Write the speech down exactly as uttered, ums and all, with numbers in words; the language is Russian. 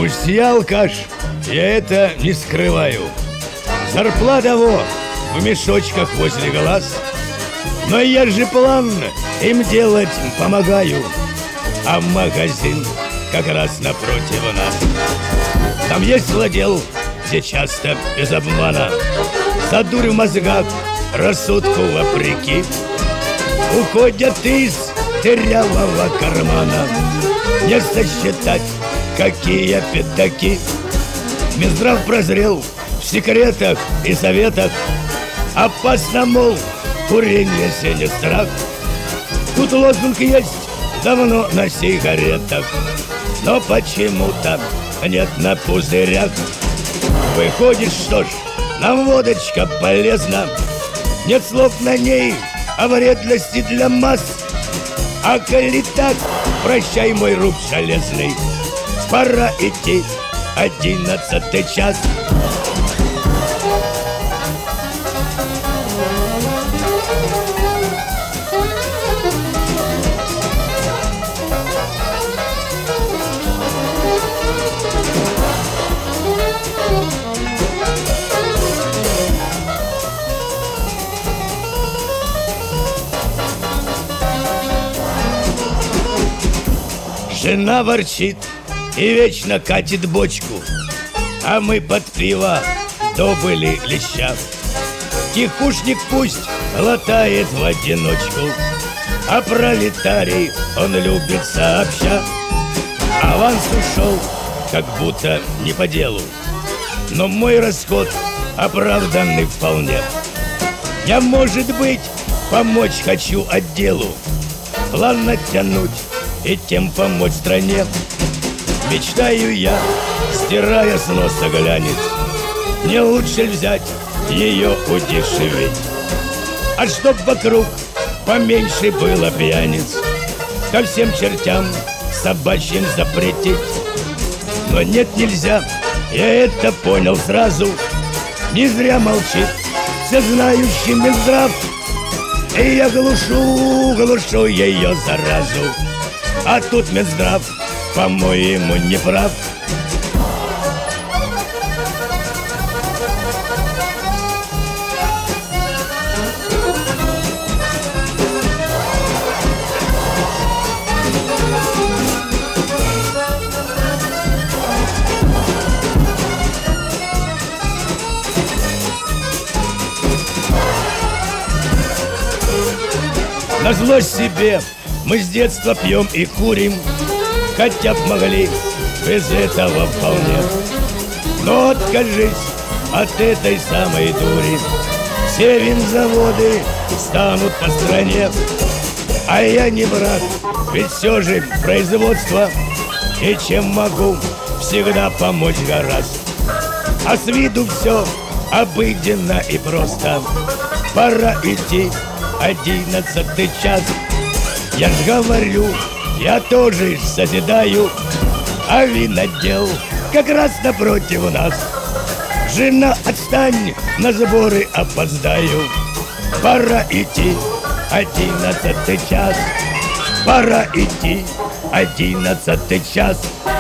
Пусть я алкаш, я это не скрываю. Зарплата во в мешочках возле глаз, но я же план им делать помогаю. А магазин как раз напротив нас. Там есть владел, где часто без обмана за дурь в мозгах, рассудку вопреки, уходят из дырявого кармана. Не сосчитать, какие пятаки. Минздрав прозрел в секретах и советах. Опасно, мол, курение сеня страх. Тут лозунг есть давно на сигаретах, но почему-то нет на пузырях. Выходит, что ж, нам водочка полезна. Нет слов на ней о вредности для масс. А коли так, прощай, мой руб железный, пора идти, одиннадцатый час. Жена ворчит и вечно катит бочку, а мы под пиво добыли леща. Тихушник пусть глотает в одиночку, а пролетарий он любит сообща. Аванс ушел, как будто не по делу, но мой расход оправданный вполне. Я, может быть, помочь хочу отделу, план натянуть и тем помочь стране. Мечтаю я, стирая с носа глянец, не лучше взять ее удешевить, а чтоб вокруг поменьше было пьяниц, ко всем чертям собачьим запретить. Но нет, нельзя, я это понял сразу. Не зря молчит всезнающий Минздрав, и я глушу, глушу ее заразу. А тут Минздрав, по-моему, не прав. Назло себе мы с детства пьем и курим, хотя б могли без этого вполне. Но откажись от этой самой дури, все винзаводы станут по стране. А я не враг, ведь все же производство, и чем могу, всегда помочь гораздо. А с виду все обыденно и просто. Пора идти, одиннадцатый час. Я ж говорю, я тоже созидаю, а винодел как раз напротив нас. Жена, отстань, на сборы опоздаю. Пора идти, одиннадцатый час. Пора идти, одиннадцатый час.